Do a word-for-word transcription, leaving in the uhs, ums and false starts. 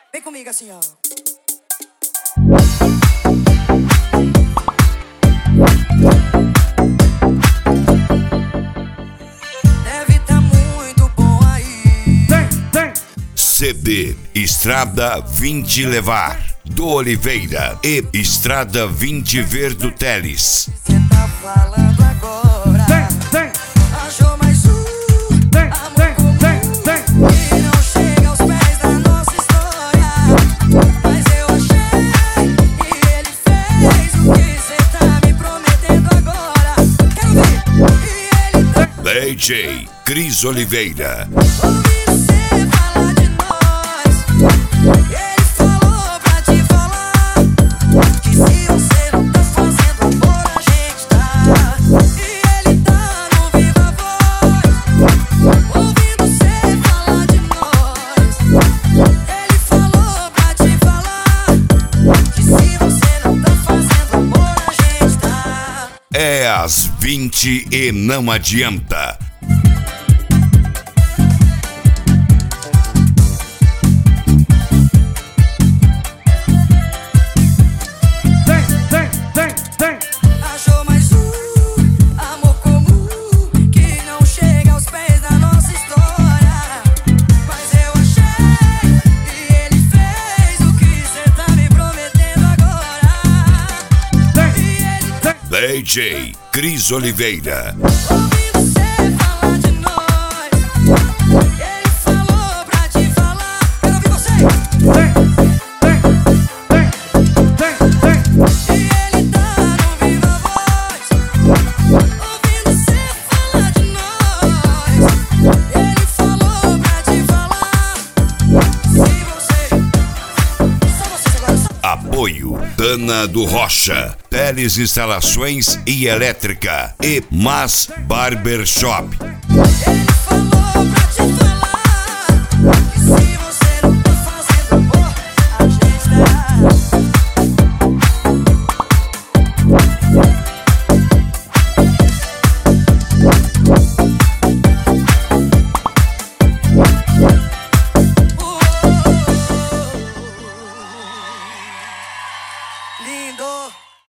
Vem comigo assim, ó. Deve tá muito bom aí. Vem, vem. C D Estrada vinte Levar do Oliveira e Estrada vinte Verdo Teles. Cê tá falando agora. Vem, vem. Achou mais um. Vem, vem, vem, vem. Que não chega aos pés da nossa história. Mas eu achei e ele fez o que cê tá me prometendo agora. Quero ver. E ele tá D J Cris Oliveira. ouvindo cê falar de nós. Ele falou pra te falar que se você não tá fazendo amor, a gente tá. E ele tá no Viva Voz, ouvindo cê falar de nós. Ele falou pra te falar que se você não tá fazendo amor, a gente tá. É às vinte e não adianta. Vem, vem, vem, vem. Achou mais um amor comum que não chega aos pés da nossa história. Mas eu achei e ele fez o que cê tá me prometendo agora. Vem, E ele tá vem. D J Cris Oliveira. ouvindo cê falar de nós. Ele falou pra te falar. Quero ouvir você. Vem, vem, vem, vem, vem. E ele tá no Viva Voz, ouvindo cê falar de nós. Ele falou pra te falar. Se você, só vocês agora, só. Apoio Dana do Rocha, Teles Instalações e Elétrica e Mas Barbershop.